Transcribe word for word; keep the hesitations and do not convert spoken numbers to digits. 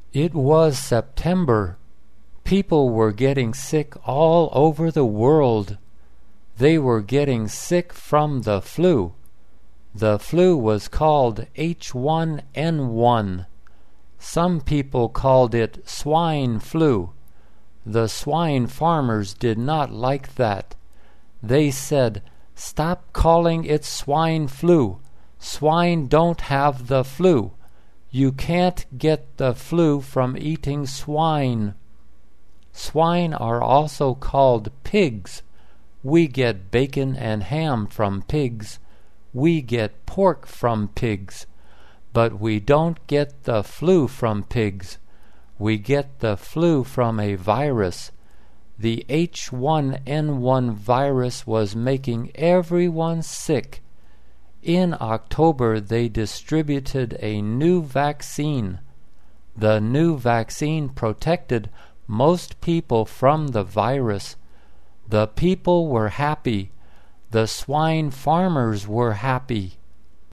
It was September. People were getting sick all over the world. They were getting sick from the flu. The flu was called H one N one. Some people called it swine flu. The swine farmers did not like that. They said, "Stop calling it swine flu. Swine don't have the flu. You can't get the flu from eating swine." Swine are also called pigs. We get bacon and ham from pigs. We get pork from pigs. But we don't get the flu from pigs. We get the flu from a virus. The H one N one virus was making everyone sick. In October, they distributed a new vaccine. The new vaccine protected most people from the virus. The people were happy. The swine farmers were happy.